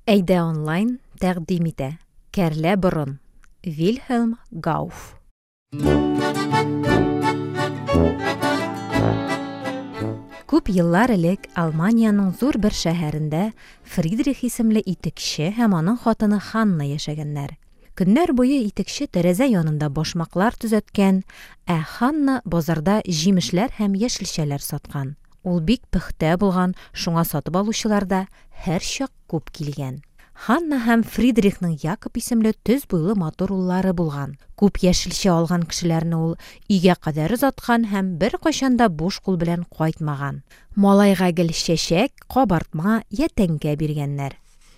Әйдә онлайн тәкъдим итә. Кәрлә борын. Вильхельм Гауф. Күп еллар элек Алманиянең зур бер шәһәрендә Фридрих исемле итекче һәм аның хатыны Ханна яшәгәннәр. Көннәр буе итекче тәрәзә янында башмаклар төзәткән, ә Ханна базарда җимешләр һәм яшелчәләр саткан. Ул бик пөхтә булган, шуңа сатып алучылар да һәрчак күп килгән. Ханна һәм Фридрихның Якоб исемле төз буйлы матур уллары булган. Күп яшелчә алган кешеләрне ул өйгә кадәр озаткан һәм бер кайчанда буш кул белән кайтмаган. Малайга гел чәчәк, кабартма я тәңкә биргәннәр.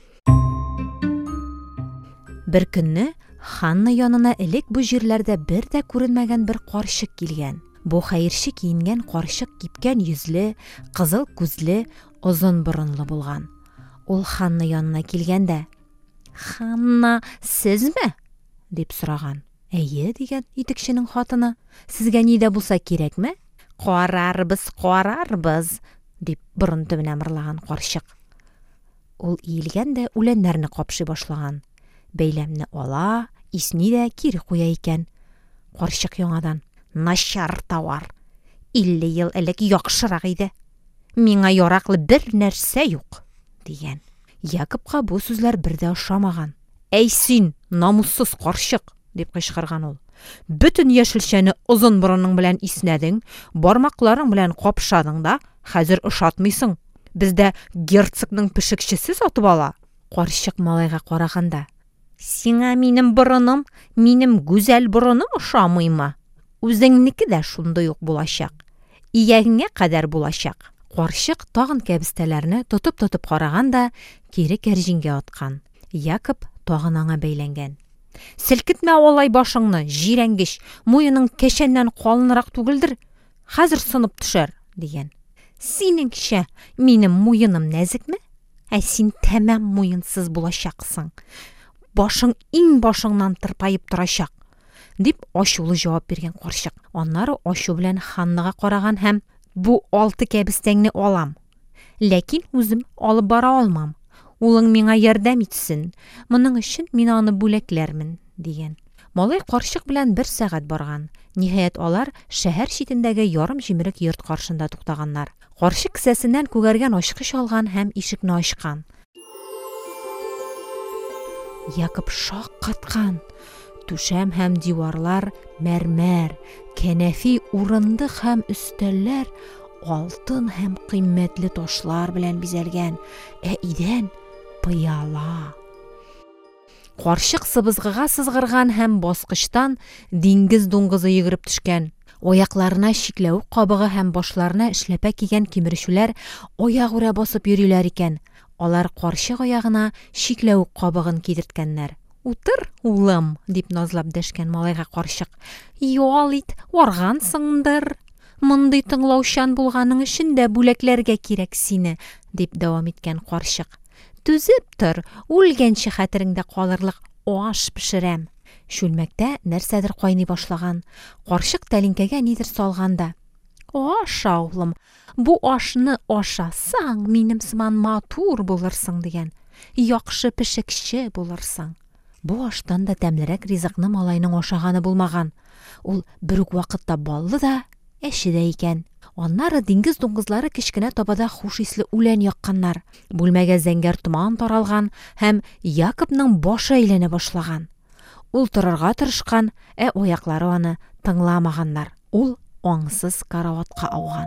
Бер көнне Ханна янына элек бу җирләрдә бер дә күренмәгән бер карчык килгән. Бу хәерче киенгән карчык кипкән йөзле, кызыл күзле, озын борынлы булган. Ул Ханна янына килгәндә: "Ханна, сезме?" дип сораган. "Әйе" дигән итекченең хатыны. "Сезгә ни дә булса кирәкме?" "Карарбыз" дип борын төбенә мырлаган карчык. Ул иелгән дә үләннәрне капшый башлаган. Бәйләмне ала, исни дә кире куя икән. Карчык яңадан: "Начар товар. 50 ел элек яхшырак иде. Миңа яраклы бер нәрсә юк" дигән. Якобка бу сүзләр бер дә ошамаган. "Әй син, намуссыз карчык" дип кычкырган ул. "Бөтен яшелчәне озын борынның белән иснәдең, бармакларың белән капшадың да, хәзер ошатмыйсың. Бездә герцогның пешекчесе сатып ала." Карчык малайга караганда: "Сиңа минем борыным, минем гүзәл борыным ошамыймы? Үзеңнеке дә шундый ук булачак. Иягеңә кадәр булачак." Карчык тагын кәбестәләрне тотып караган да кире кәрҗингә аткан. Якоб тагын аңа бәйләнгән. "Селкетмә алай башыңны, җирәнгеч, муеның кәшәннән калынрак түгелдер. Хәзер сынып төшәр" дигән. "Синеңчә, минем муеным нәзекме? Ә син тәмам муенсыз булачаксың. Башың иң башыңнан тырпайып торачак" дип ачулы җавап биргән карчык. Аннары ачу белән Ханнага караган һәм: "Бу 6 кәбестәңне алам. Ләкин үзем алып бара алмам. Улың миңа ярдәм итсен. Моның өчен мин аны бүләкләрмен" дигән. Малай карчык белән 1 сәгать барган. Ниһаять алар шәһәр читендәге ярым җимерек йорт каршында туктаганнар. Карчык кесәсеннән күгәргән ачкыч алган һәм ишекне ачкан. Якоб шаккаткан. Түшәм һәм диварлар мәрмәр, кәнәфи, урындык һәм өстәлләр алтын һәм кыйммәтле ташлар белән бизәлгән, ә идән пыяла. Карчык сыбызгыга сызгырган һәм баскычтан диңгез дуңгызы йөгереп төшкән. Аякларына чикләвек кабыгы һәм башларына эшләпә кигән кимерешүләр аягүрә басып йөриләр икән. Алар карчык аягына чикләвек кабыгын кидерткәннәр. "Утыр, улым" дип назлап дәшкән малайга карчык. "Юал ит, варгансыңдыр. Мондый тыңлаучан булганың өчен дә бүләкләргә кирәк сине" дип дәвам иткән карчык. "Түзеп тор, үлгәнче хәтереңдә калырлык аш пешерәм." Шүлмәктә нәрсәдер кайный башлаган. Карчык тәлинкәгә нидер салганда: "Аша, улым, бу ашны ашасаң, минем сыман матур булырсың" дигән. "Яхшы пешекче булырсың." Бу аштан да тәмлерәк ризыкны малайның ашаганы булмаган. Ул бер үк вакытта баллы да, әче дә икән. Аннары диңгез дуңгызлары кечкенә табада хуш исле үлән якканнар. Бүлмәгә зәңгәр томан таралган һәм Якобның башы әйләнә башлаган. Ул торырга тырышкан, ә аяклары аны тыңламаганнар. Ул аңсыз караватка ауган.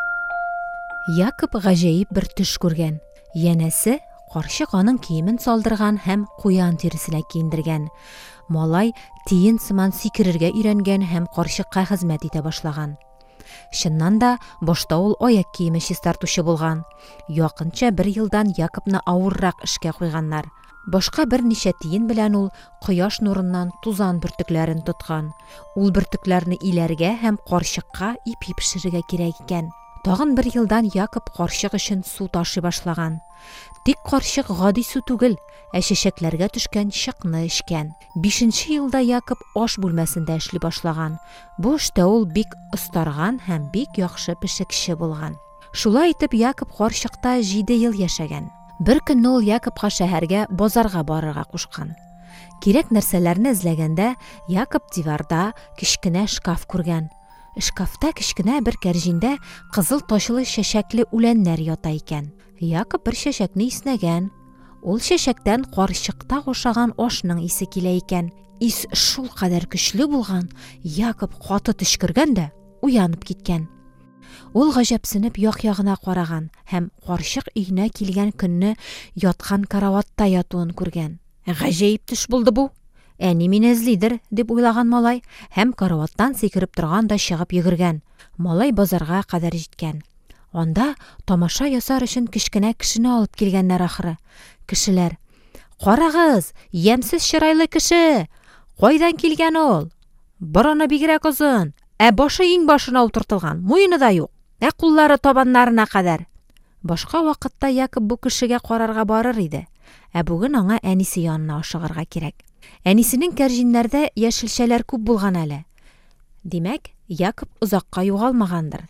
Якоб гаҗәеп бер төш күргән. Янәсе, карчык аның киемен салдырган һәм куян тиресенә киендергән. Малай тиен сыман сикерергә өйрәнгән һәм карчыкка хезмәт итә башлаган. Чыннан да, башта ул аяк киеме чистартучы булган. Якынча 1 елдан Якобны авыррак эшкә куйганнар. Башка берничә тиен белән ул кояш нурыннан тузан бөртекләрен тоткан. Ул бөртекләрне иләргә һәм карчыкка ипи пешерергә кирәк икән. Тагын 1 елдан Якоб карчык өчен су ташый башлаган. Тик карчык гади су түгел, ә чәчәкләргә төшкән чыкны эчкән. 5нче елда Якоб аш бүлмәсендә эшли башлаган. Бу эштә ул бик остарган һәм бик яхшы пешекче булган. Шулай итеп Якоб карчыкта 7 ел яшәгән. Бер көнне ул Якобка шәһәргә базарга барырга кушкан. Кирәк нәрсәләрне эзләгәндә, Якоб диварда кечкенә шкаф күргән. Шкафта кечкенә бер кәрҗиндә кызыл ташлы чәчәкле үләннәр ята икән. Якоб бер чәчәкне иснәгән. Ул чәчәктән карчыкта ашаган ашның исе килә икән. Ис шул кадәр көчле булган, Якоб каты төшкергән дә уянып киткән. Ул гаҗәпсенеп як-ягына караган һәм карчык өенә килгән көнне яткан караватта ятуын күргән. Гаҗәеп төш булды бу. Әни мине эзлидер, дип уйлаган малай һәм караваттан сикереп торган да чыгып йөгергән. Малай базарга кадәр җиткән. Анда тамаша ясар өчен кечкенә кешене алып килгәннәр ахры. Кешеләр: "Карагыз, ямсыз чырайлы кеше! Кайдан килгән ул? Борыны бигрәк озын, башы иң башына утыртылган, муены да юк, куллары табаннарына кадәр." Башка вакытта Якоб бу кешегә карарга барыр иде. Бүген аңа әнисе янына ашыгырга кирәк. Әнисенең кәрҗиннәрдә яшелчәләр күп булган әле. Димәк, Якоб озакка югалмагандыр.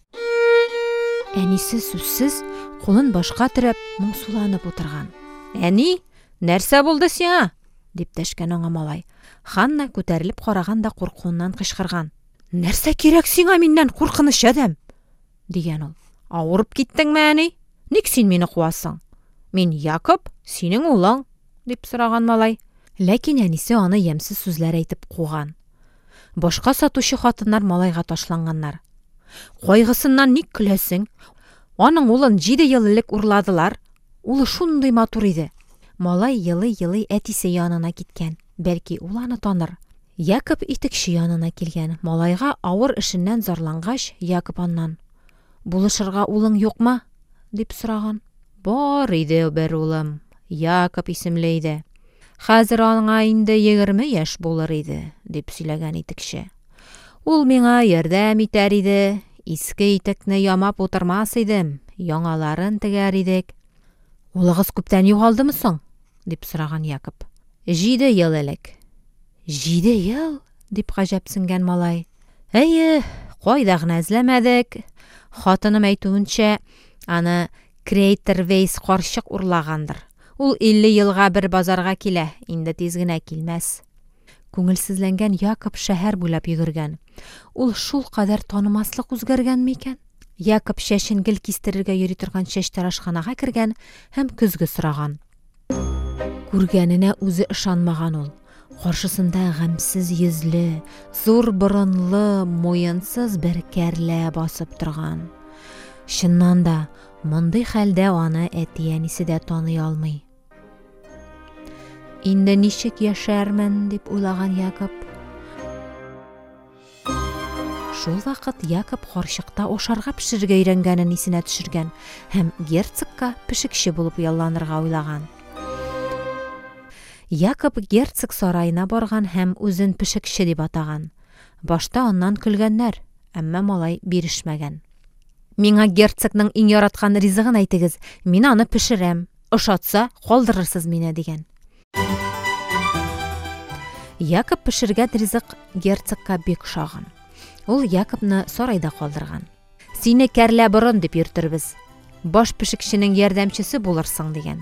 Әнисе сүзсез кулын башка терәп моңсуланып утырган. "Әни, нәрсә булды сиңа?" дип дәшкән аңа малай. Ханна күтәрелеп караган да куркуыннан кычкырган. "Нәрсә кирәк сиңа миннән, куркыныч адәм?" дигән ул. "Авырып киттеңме, әни? Ник син мине куасың? Мин Якоб, синең улың", дип сораган малай. Ләкин әнисе аны ямсыз сүзләр әйтеп куган. Башка сатучы хатыннар малайга ташланганнар. "Кайгысыннан ник көләсең? Аның улын 7 ел элек урладылар. Улы шундый матур иде." Малай елый-елый әтисе янына киткән. Бәлки ул аны таныр. Якоб итекче янына килгән. Малайга авыр эшеннән зарлангач, Якоб аннан: "Булышырга улың юкмы?" дип сораган. "Бар иде бер улым, Якоб исемле иде. Хәзер аңа инде 20 яшь булыр иде", дип сөйләгән итекче. "Ул миңа ярдәм итәр иде. Иске итекне ямап утырмас идем, яңаларын тегәр идек." "Улыгыз күптән югалдымы соң?" дип сораган Якоб. 7 ел элек." 7 ел? дип гаҗәпсенгән малай. "Әйе, кайда гына эзләмәдек. Хатыным әйтүенчә, аны Крейтервейс карчык урлагандыр. Ул 50 елга бер базарга килә, инде тиз генә килмәс." Күңелсезләнгән Якоб шәһәр буйлап йөгергән. Ул шул кадәр танымаслык үзгәргәнме икән? Якоб чәчен гел кистерергә йөри торган чәч тарашханага кергән һәм көзгө сораган. Күргәненә үзе ышанмаган ул. Каршысында гамьсез йөзле, зур борынлы, муенсыз бер кәрлә басып торган. Чыннан да, мондый хәлдә аны әти-әнисе дә таный алмый. "Инде ничек яшәрмен?" дип уйлаган Якоб. Шул вакыт Якоб карчыкта ашарга пешерергә өйрәнгәнен исенә төшергән һәм герцогка пешекче булып ялланырга уйлаган. Якоб герцог сарайына барган һәм үзен пешекче дип атаган. Башта аннан көлгәннәр, әмма малай бирешмәгән. "Миңа герцогның иң яраткан ризыгын әйтегез, мин аны пешерәм. Ошатса, калдырырсыз мине", дигән. Якоб пешергән ризык герцогка бик ошаган. Ул Якобны сарайда калдырган. "Сине кәрлә борын дип йөртербез. Баш пешекченең ярдәмчесе булырсың", дигән.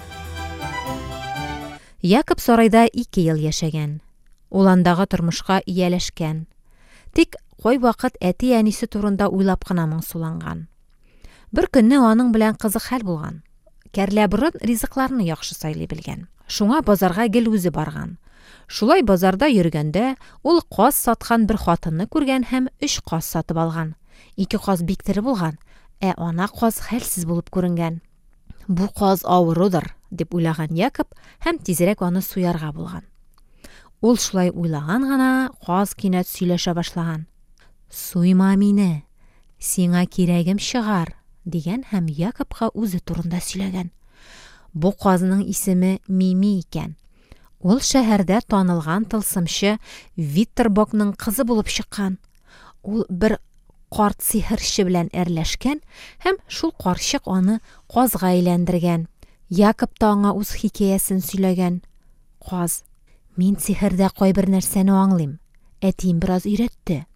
Якоб сарайда 2 ел яшәгән. Ул андагы тормышка ияләшкән. Тик кай вакыт әти-әнисе турында уйлап кына моңсуланган. Бер көнне аның белән кызык хәл булган. Кәрлә борын ризыкларны яхшы сайлый белгән. Шуңа базарга гел үзе барган. Шулай базарда йөргәндә, ул каз саткан бер хатынны күргән һәм 3 каз сатып алган. 2 каз бик тере булган, ана каз хәлсез булып күренгән. "Бу каз авырудыр", дип уйлаган Якоб һәм тизрәк аны суярга булган. Ул шулай уйлаган гына, каз кинәт сөйләшә башлаган. "Суйма мине, сиңа кирәгем чыгар", дигән һәм Якобка үзе турында сөйләгән. Бу казның исеме Мими икән. Ул шәһәрдә танылган тылсымчы Виттербокның кызы булып чыккан. Ул бер карт сихерче белән әрләшкән һәм шул карчык аны казга әйләндергән. Якоб та аңа үз хикәясен сөйләгән. "Каз, мин сихердә кайбер нәрсәне аңлыйм. Әтием бераз өйрәтте.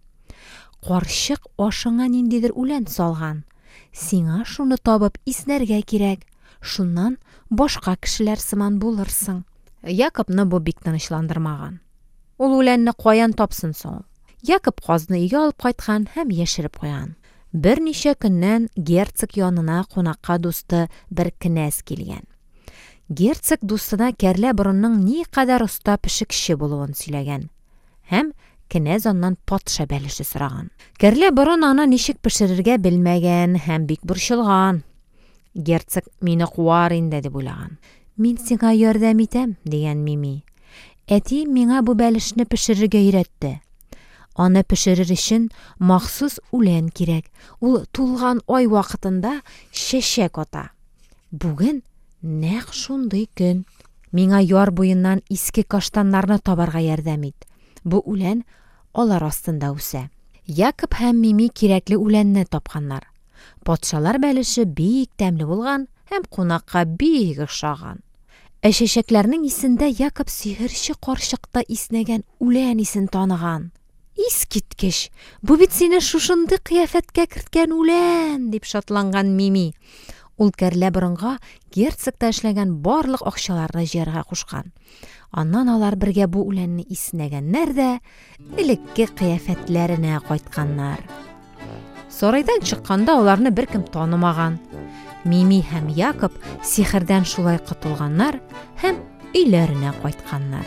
Карчык ашыңа ниндидер үлән салган. Сиңа шуны табып иснәргә кирәк. Шуннан башка кешеләр сыман булырсың. Якобны бу бик тынычландырмаган. Ул үләнне каян тапсын соң? Якоб казны өйгә алып кайткан һәм яшереп куйган. Берничә көннән герцог янына кунакка дусты бер кенәз килгән. Герцог дустына кәрлә борынның ни кадәр оста пешекче булуын сөйләгән. Һәм кенәз аннан патша бәлеше сораган. Кәрлә борын аны ничек пешерергә белмәгән һәм бик борчылган. Герцог мине куар инде дип уйлаган. Мин сиңа ярдәм итәм, дигән Мими. Әти миңа бу бәлешне пешерергә өйрәтте. Аны пешерер өчен махсус үлән кирәк. Ул тулган ай вакытында чәчәк ата. Бүген нәкъ шундый көн. Миңа яр буеннан иске каштаннарны табарга ярдәм ит. Бу үлән алар астында үсә. Якоб һәм Мими кирәкле үләнне тапканнар. Патшалар бәлеше бик тәмле булган һәм кунакка бик ошаган. Чәчәкләрнең исендә Якоб сихерче карчыкта иснәгән үлән исен таныган. Искиткеч, бу бит сине шушындый кыяфәткә керткән үлән, дип шатланган Мими. Ул кәрлә борынга герцогта эшләгән барлык акчаларны җыярга кушкан. Аннан алар бергә бу үләнне иснәгәннәр дә элекке кыяфәтләренә кайтканнар. Сарайдан чыкканда аларны беркем танымаган. Мими һәм Якоб сихердән шулай котылганнар һәм өйләренә кайтканнар.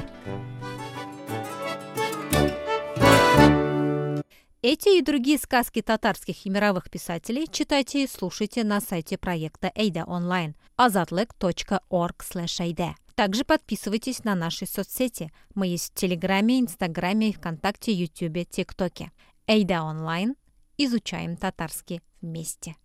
Эти и другие сказки татарских и мировых писателей читайте и слушайте на сайте проекта Эйда онлайн azatlyk.org/aida. Также подписывайтесь на наши соцсети. Мы есть в Телеграме, Инстаграме, ВКонтакте, Ютубе, ТикТоке. Эйда онлайн. Изучаем татарский вместе.